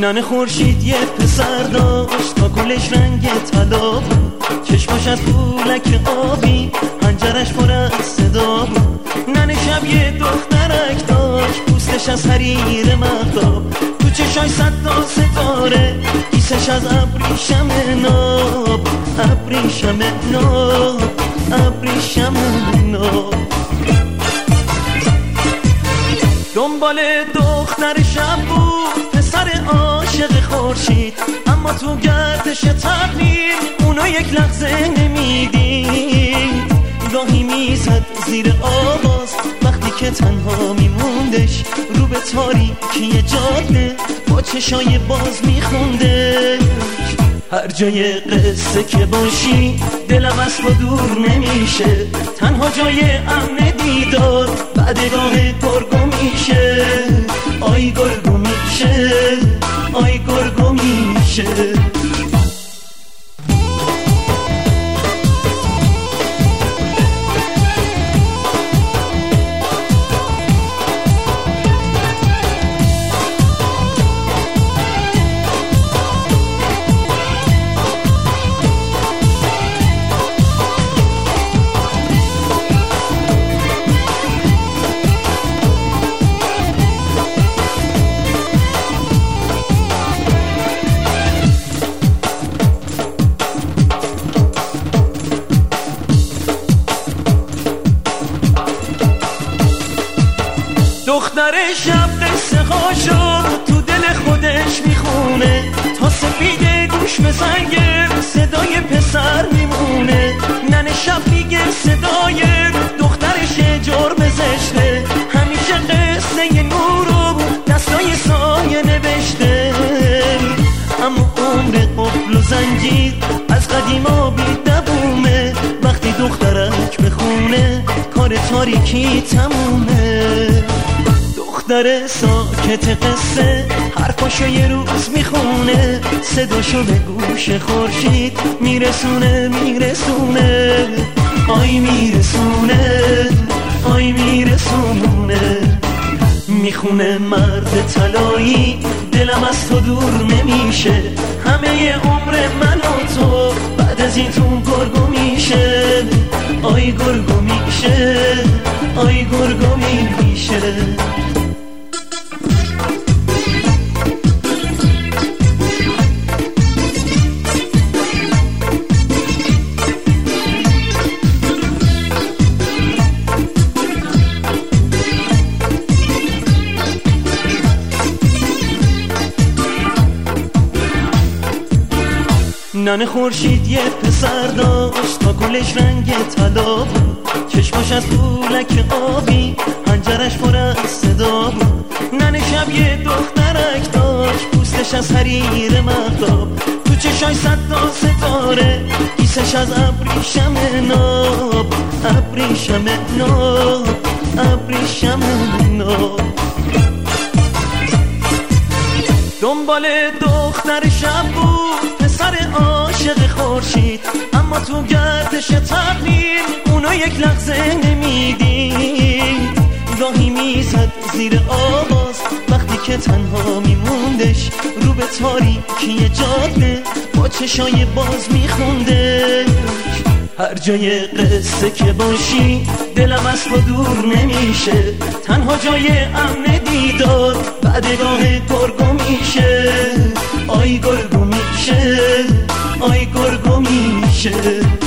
ننه خورشید یه پسر داشت تا گلش رنگ طلا بود، چشماش از پولک آبی، پنجرش پر از صدا بود. ننه شب یه دخترک داشت، پوستش از حریر مهتاب، تو چشاش 100 تا ستاره، کیسش از ابریشم ناب، ابریشم ناب، ابریشم ناب. دنبال دختر شب بود پسر عاشق خورشید، اما تو گردش تقدیر اونو یک لحظه نمیدید. گاهی میزد زیر آواز وقتی که تنها میموندش، رو به تاریکی جاده با چشای باز میخوندش. هر جای قصه که باشی دلم از تو دور نمیشه، تنها جای امن دیدار بعدگاه گرگو میشه. آی گرگو میشه، آی گرگو میشه. دختر شب قصه هاشو تو دل خودش میخونه، تا سفید گوش به زنگ صدای پسر میمونه. ننه شب میگه صدای دخترش جرم زشته، همیشه قصه نورو دستای سایه نوشته. اما عمر قفل و زنجیر از قدیما بی‌دبومه، وقتی دخترک بخونه کار تاریکی تمومه. دختر ساکت قصه حرفاشو یه روز میخونه، صداشو به گوش خورشید میرسونه میرسونه. آی میرسونه، آی میرسونه. میخونه مرد طلایی دلم از تو دور نمیشه، همه عمر من و تو بعد از این تو گرگو میشه. آی گرگو میشه، آی گرگو میشه. ننه خورشید یه پسر داشت تا گلش رنگ طلا بود، چشماش از پولک آبی، پنجرش پر از صدا بود. ننه شب یه دخترک داشت، پوستش از حریر مهتاب، تو چشاش 100 تا ستاره، کیسش از ابریشم ناب، ابریشم ناب، ابریشم ناب. دنبال دختر شب بود پسر عاشق خورشید، اما تو گردش تقدیر اونو یک لحظه نمیدید. گاهی میزد زیر آواز وقتی که تنها میموندش، رو به تاریکی جاده با چشای باز میخوندش. هر جای قصه که باشی دلم از تو دور نمیشه، تنها جای امن دیدار بعدگاه گرگو میشه. آی گرگو میشه، آی گرگو میشه.